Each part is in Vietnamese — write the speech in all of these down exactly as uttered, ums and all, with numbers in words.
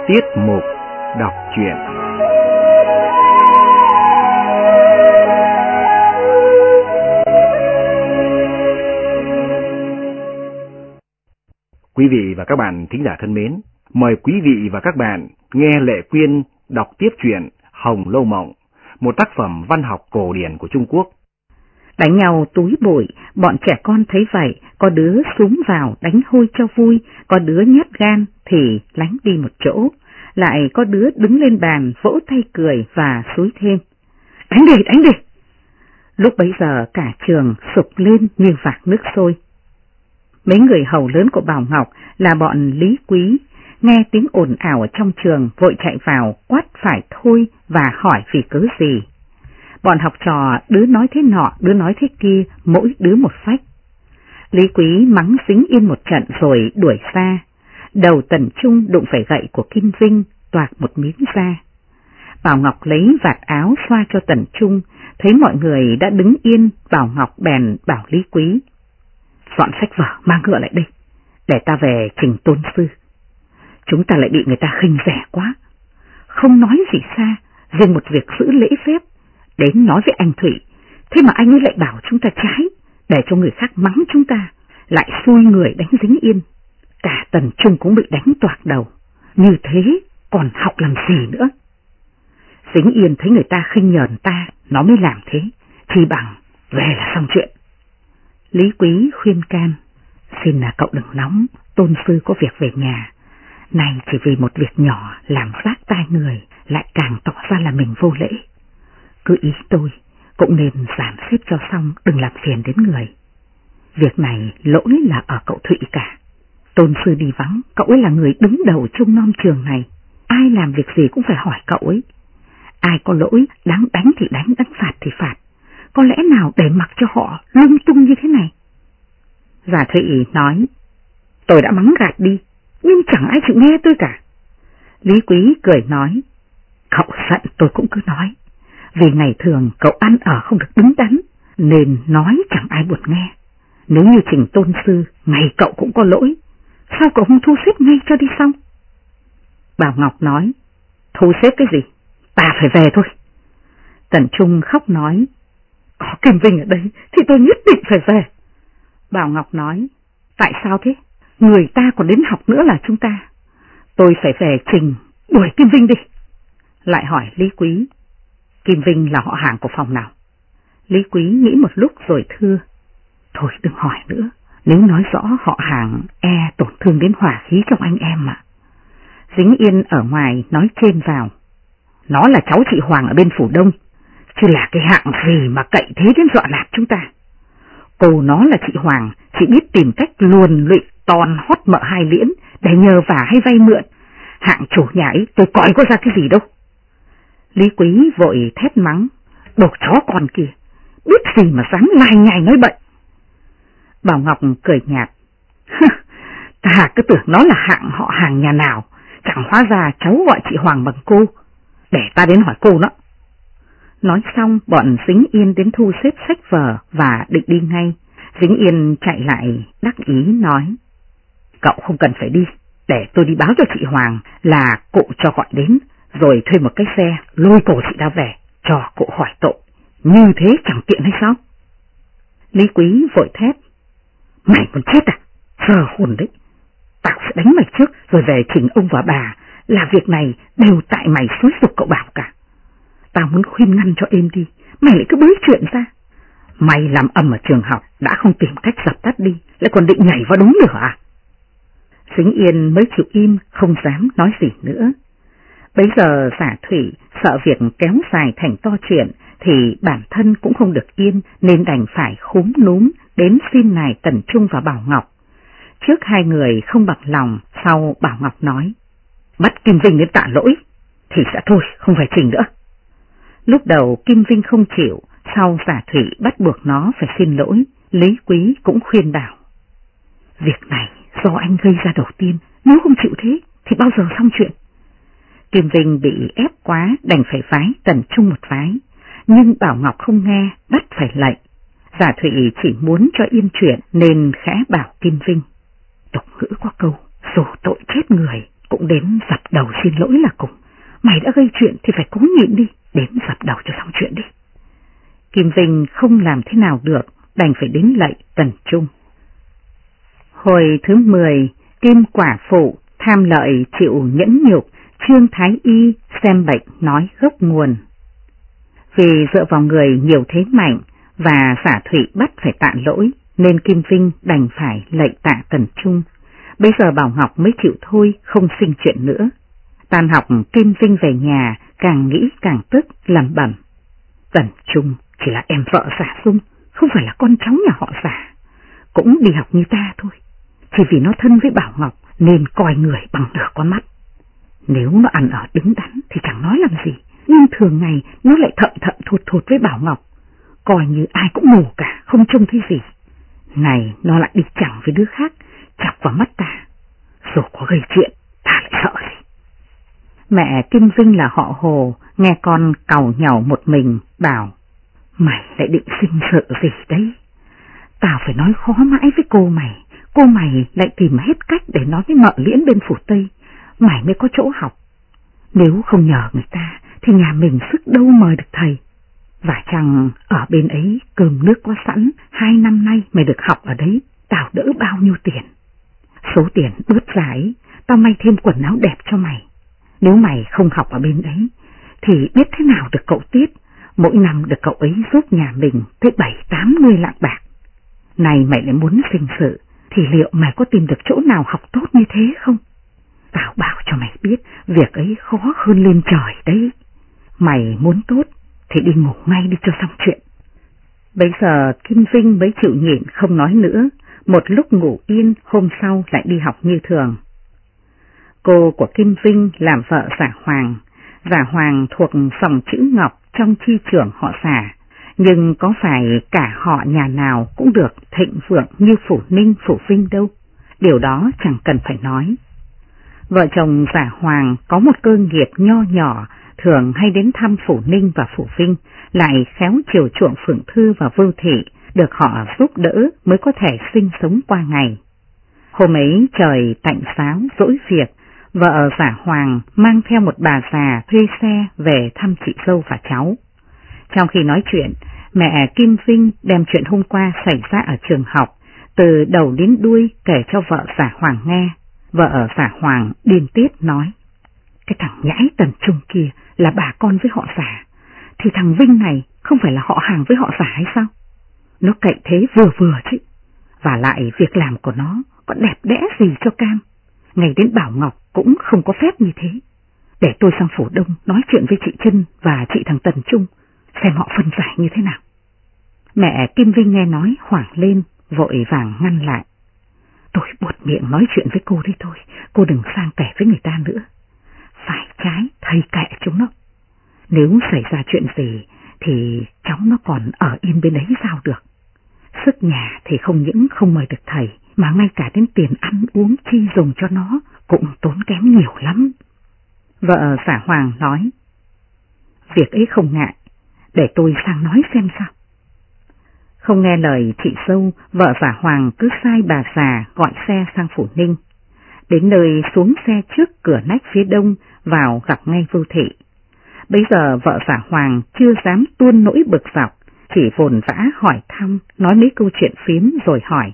Tiết mục đọc truyện. Quý vị và các bạn thính giả thân mến, mời quý vị và các bạn nghe Lệ Quyên đọc tiếp truyện Hồng Lâu Mộng, một tác phẩm văn học cổ điển của Trung Quốc. Đánh nhau túi bụi, bọn trẻ con thấy vậy, có đứa xúm vào đánh hôi cho vui, có đứa nhát gan thì lánh đi một chỗ, lại có đứa đứng lên bàn vỗ tay cười và xúi thêm. Đánh đi, đánh đi! Lúc bấy giờ cả trường sục lên như vạc nước sôi. Mấy người hầu lớn của Bảo Ngọc là bọn Lý Quý, nghe tiếng ồn ào ở trong trường vội chạy vào quát phải thôi và hỏi vì cớ gì. Bọn học trò đứa nói thế nọ, đứa nói thế kia, mỗi đứa một phách. Lý Quý mắng Dính Yên một trận rồi đuổi ra. Đầu Tần Trung đụng phải gậy của Kim Vinh, toạc một miếng ra. Bảo Ngọc lấy vạt áo xoa cho Tần Trung, thấy mọi người đã đứng yên, Bảo Ngọc bèn bảo Lý Quý. Dọn sách vở mang ngựa lại đây, để ta về trình tôn sư. Chúng ta lại bị người ta khinh rẻ quá. Không nói gì xa, riêng một việc giữ lễ phép, đến nói với anh Thủy, thế mà anh ấy lại bảo chúng ta trái, để cho người khác mắng chúng ta, lại xui người đánh Dính Yên. Cả Tần Trung cũng bị đánh toạc đầu, như thế còn học làm gì nữa. Dính Yên thấy người ta khinh nhờn ta, nó mới làm thế, thì bằng về là xong chuyện. Lý Quý khuyên can, xin là cậu đừng nóng, tôn sư có việc về nhà, này chỉ vì một việc nhỏ làm rát tai người, lại càng tỏ ra là mình vô lễ. Cứ ý tôi, cũng nên giảm xếp cho xong, đừng làm phiền đến người. Việc này lỗi là ở cậu Thụy cả. Tôn sư đi vắng, cậu ấy là người đứng đầu trông nom trường này, ai làm việc gì cũng phải hỏi cậu ấy. Ai có lỗi, đáng đánh thì đánh, đáng phạt thì phạt, có lẽ nào để mặc cho họ lung tung như thế này. Giả Thụy nói, tôi đã mắng gạt đi, nhưng chẳng ai chịu nghe tôi cả. Lý Quý cười nói, cậu giận tôi cũng cứ nói, vì ngày thường cậu ăn ở không được đứng đắn, nên nói chẳng ai buồn nghe. Nếu như trình tôn sư, ngày cậu cũng có lỗi, sao cậu không thu xếp ngay cho đi xong? Bảo Ngọc nói, thu xếp cái gì, ta phải về thôi. Tần Trung khóc nói, có Kim Vinh ở đây thì tôi nhất định phải về. Bảo Ngọc nói, tại sao thế? Người ta còn đến học nữa là chúng ta. Tôi phải về trình, đuổi Kim Vinh đi. Lại hỏi Lý Quý, Kim Vinh là họ hàng của phòng nào? Lý Quý nghĩ một lúc rồi thưa, thôi đừng hỏi nữa, nếu nói rõ họ hàng e tổn thương đến hòa khí trong anh em mà. Dính Yên ở ngoài nói trên vào, nó là cháu chị Hoàng ở bên Phủ Đông, chứ là cái hạng gì mà cậy thế đến dọa nạt chúng ta. Cô nó là chị Hoàng, chỉ biết tìm cách luồn lụy toàn hót mợ hai liễn để nhờ vả hay vay mượn. Hạng chủ nhà ấy tôi coi có ra cái gì đâu. Lý Quý vội thét mắng, đồ chó con kia, biết gì mà dám lai nhai nói bậy. Bảo Ngọc cười nhạt, ta cứ tưởng nó là hạng họ hàng nhà nào, chẳng hóa ra cháu gọi chị Hoàng bằng cô, để ta đến hỏi cô nó. Nói xong bọn Dính Yên đến thu xếp sách vở và định đi ngay. Dính Yên chạy lại đắc ý nói, cậu không cần phải đi, để tôi đi báo cho chị Hoàng là cụ cho gọi đến, rồi thuê một cái xe lôi cổ chị ta về, cho cụ hỏi tội, như thế chẳng tiện hay sao? Lý Quý vội thét, mày còn chết à? Giờ hồn đấy, tao sẽ đánh mày trước rồi về trình ông và bà, là việc này đều tại mày xúi giục cậu Bảo cả. Tao muốn khuyên ngăn cho êm đi, mày lại cứ bới chuyện ra. Mày làm ầm ở trường học, đã không tìm cách dập tắt đi, lại còn định nhảy vào đống lửa à? Dính Yên mới chịu im, không dám nói gì nữa. Bấy giờ Giả Thủy sợ việc kéo dài thành to chuyện, thì bản thân cũng không được yên, nên đành phải khúm núm đến xin nài Tần Trung và Bảo Ngọc. Trước hai người không bằng lòng, sau Bảo Ngọc nói, bắt Kim Vinh đến tạ lỗi, thì sẽ thôi, không phải trình nữa. Lúc đầu Kim Vinh không chịu, sau Giả Thủy bắt buộc nó phải xin lỗi. Lý Quý cũng khuyên bảo, việc này do anh gây ra đầu tiên, nếu không chịu thế thì bao giờ xong chuyện. Kim Vinh bị ép quá đành phải phái Tần Trung một phái, nhưng Bảo Ngọc không nghe, bắt phải lệnh. Giả Thủy chỉ muốn cho yên chuyện nên khẽ bảo Kim Vinh, tục ngữ có câu, dù tội chết người, cũng đến dập đầu xin lỗi là cùng. Mày đã gây chuyện thì phải cố nhịn đi, đến dập đầu cho xong chuyện đi. Kim Vinh không làm thế nào được, đành phải đến lạy Tần Trung. Hồi thứ mười, Kim quả phụ tham lợi chịu nhẫn nhục, Trương Thái Y xem bệnh nói gốc nguồn. Vì dựa vào người nhiều thế mạnh và Xả Thụy bắt phải tạ lỗi, nên Kim Vinh đành phải lạy tạ Tần Trung. Bây giờ Bảo Ngọc mới chịu thôi, không sinh chuyện nữa. Tan học, Kim Vinh về nhà, càng nghĩ càng tức, lẩm bẩm. Tần Trung chỉ là em vợ Giả Dung, không phải là con cháu nhà họ Giả. Cũng đi học như ta thôi. Chỉ vì nó thân với Bảo Ngọc nên coi người bằng nửa con mắt. Nếu nó ăn ở đứng đắn thì chẳng nói làm gì, nhưng thường ngày nó lại thậm thậm thụt thụt với Bảo Ngọc. Coi như ai cũng mù cả, không trông thấy gì. Này nó lại đi chẳng với đứa khác, chọc vào mắt ta. Dù có gây chuyện, ta lại sợ gì. Mẹ Kim Vinh là họ Hồ, nghe con càu nhàu một mình, bảo. Mày lại định sinh sự gì đấy? Tao phải nói khó mãi với cô mày, cô mày lại tìm hết cách để nói với mợ Liễn bên phủ Tây, mày mới có chỗ học. Nếu không nhờ người ta thì nhà mình sức đâu mời được thầy. Và chăng ở bên ấy cơm nước có sẵn, hai năm nay mày được học ở đấy, tao đỡ bao nhiêu tiền. Số tiền bớt ra ấy, tao may thêm quần áo đẹp cho mày. Nếu mày không học ở bên ấy thì biết thế nào được cậu Tiết, mỗi năm được cậu ấy giúp nhà mình tới bảy tám mươi lạng bạc. Này mày lại muốn sinh sự thì liệu mày có tìm được chỗ nào học tốt như thế không? Tao bảo cho mày biết, việc ấy khó hơn lên trời đấy. Mày muốn tốt thì đi ngủ ngay đi cho xong chuyện. Bây giờ Kim Vinh mới chịu nhịn không nói nữa, một lúc ngủ yên, hôm sau lại đi học như thường. Cô của Kim Vinh làm vợ Giả Hoàng, Giả Hoàng thuộc dòng chữ Ngọc trong chi trưởng họ Giả, nhưng có phải cả họ nhà nào cũng được thịnh vượng như Phủ Ninh, Phủ Vinh đâu, điều đó chẳng cần phải nói. Vợ chồng Giả Hoàng có một cơ nghiệp nho nhỏ, thường hay đến thăm Phủ Ninh và Phủ Vinh, lại khéo chiều chuộng Phượng Thư và Vưu Thị, được họ giúp đỡ mới có thể sinh sống qua ngày. Hôm ấy trời tạnh sáo dỗi việc, vợ Giả Hoàng mang theo một bà già thuê xe về thăm chị dâu và cháu. Trong khi nói chuyện, mẹ Kim Vinh đem chuyện hôm qua xảy ra ở trường học, từ đầu đến đuôi kể cho vợ Giả Hoàng nghe. Vợ Giả Hoàng điên tiết nói, cái thằng nhãi Tần Trung kia là bà con với họ Giả, thì thằng Vinh này không phải là họ hàng với họ Giả hay sao? Nó cậy thế vừa vừa chứ, và lại việc làm của nó có đẹp đẽ gì cho cam, ngày đến Bảo Ngọc cũng không có phép như thế. Để tôi sang Phủ Đông nói chuyện với chị Trân và chị thằng Tần Trung, xem họ phân giải như thế nào. Mẹ Kim Vinh nghe nói hoảng lên, vội vàng ngăn lại. Tôi buột miệng nói chuyện với cô đấy thôi, cô đừng sang kể với người ta nữa. Phải trái, thầy kệ chúng nó. Nếu xảy ra chuyện gì thì cháu nó còn ở yên bên ấy sao được. Sức nhà thì không những không mời được thầy, mà ngay cả đến tiền ăn uống chi dùng cho nó cũng tốn kém nhiều lắm. Vợ Giả Hoàng nói, việc ấy không ngại, để tôi sang nói xem sao. Không nghe lời chị dâu, vợ Giả Hoàng cứ sai bà già gọi xe sang Phủ Ninh. Đến nơi xuống xe trước cửa nách phía đông, vào gặp ngay Vưu Thị. Bây giờ vợ Giả Hoàng chưa dám tuôn nỗi bực dọc, chỉ vồn vã hỏi thăm, nói mấy câu chuyện phiếm rồi hỏi.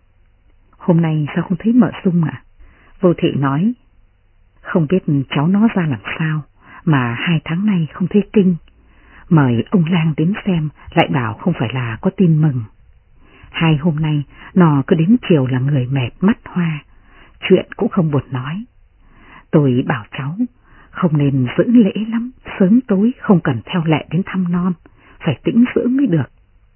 Hôm nay sao không thấy mợ Dung ạ? À? Vưu Thị nói, không biết cháu nó ra làm sao, mà hai tháng nay không thấy kinh. Mời ông Lang đến xem, lại bảo không phải là có tin mừng. Hai hôm nay, nó cứ đến chiều là người mệt mắt hoa, chuyện cũng không buồn nói. Tôi bảo cháu, không nên giữ lễ lắm, sớm tối không cần theo lệ đến thăm non, phải tĩnh dưỡng mới được.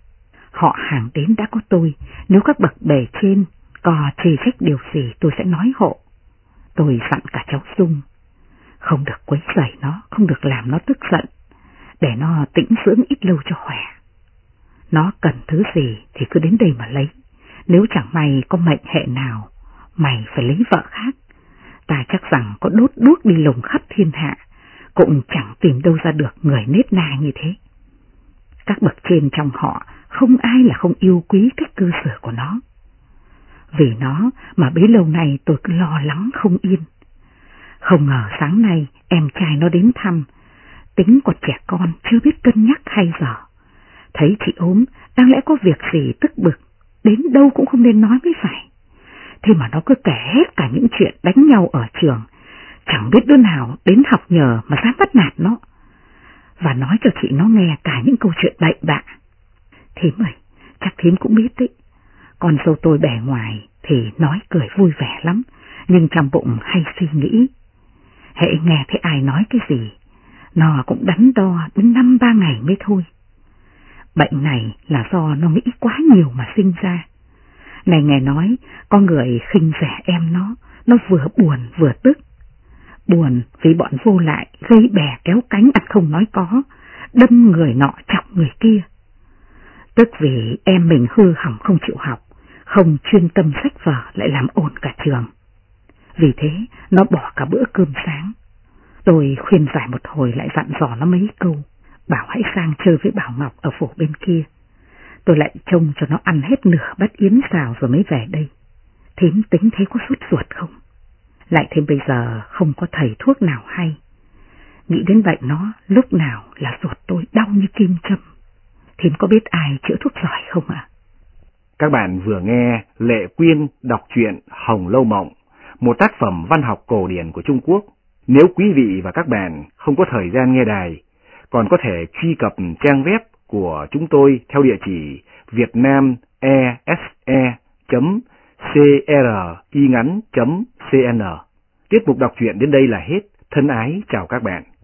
Họ hàng đến đã có tôi, nếu các bậc bề trên có chê trách điều gì tôi sẽ nói hộ. Tôi dặn cả cháu Dung, không được quấy rầy nó, không được làm nó tức giận, để nó tĩnh dưỡng ít lâu cho khỏe. Nó cần thứ gì thì cứ đến đây mà lấy, nếu chẳng may có mệnh hệ nào, mày phải lấy vợ khác. Ta chắc rằng có đốt đuốc đi lùng khắp thiên hạ, cũng chẳng tìm đâu ra được người nết na như thế. Các bậc trên trong họ không ai là không yêu quý cách cư xử của nó. Vì nó mà bấy lâu nay tôi cứ lo lắng không yên. Không ngờ sáng nay em trai nó đến thăm, tính còn trẻ con chưa biết cân nhắc hay dở. Thấy chị ốm, đáng lẽ có việc gì tức bực, đến đâu cũng không nên nói mới phải. Thế mà nó cứ kể hết cả những chuyện đánh nhau ở trường, chẳng biết đứa nào đến học nhờ mà dám bắt nạt nó. Và nói cho chị nó nghe cả những câu chuyện bậy bạ. Thím ơi, chắc thím cũng biết đấy, con dâu tôi bề ngoài thì nói cười vui vẻ lắm, nhưng trong bụng hay suy nghĩ. Hễ nghe thấy ai nói cái gì, nó cũng đắn đo đến năm ba ngày mới thôi. Bệnh này là do nó nghĩ quá nhiều mà sinh ra. Này nghe nói, có người khinh rẻ em nó, nó vừa buồn vừa tức. Buồn vì bọn vô lại gây bè kéo cánh ăn không nói có, đâm người nọ chọc người kia. Tức vì em mình hư hỏng không chịu học, không chuyên tâm sách vở lại làm ồn cả trường. Vì thế nó bỏ cả bữa cơm sáng. Tôi khuyên giải một hồi lại dặn dò nó mấy câu, bảo hãy sang chơi với Bảo Ngọc ở phủ bên kia. Tôi lại trông cho nó ăn hết nửa bát yến xào rồi mới về đây. Thím tính thế có sốt ruột không? Lại thêm bây giờ không có thầy thuốc nào hay. Nghĩ đến bệnh nó lúc nào là ruột tôi đau như kim châm. Thím có biết ai chữa thuốc giỏi không ạ? Các bạn vừa nghe Lệ Quyên đọc truyện Hồng Lâu Mộng, một tác phẩm văn học cổ điển của Trung Quốc. Nếu quý vị và các bạn không có thời gian nghe đài, còn có thể truy cập trang web của chúng tôi theo địa chỉ vietnamese chấm cringắn chấm cn. Tiết mục đọc truyện đến đây là hết. Thân ái chào các bạn.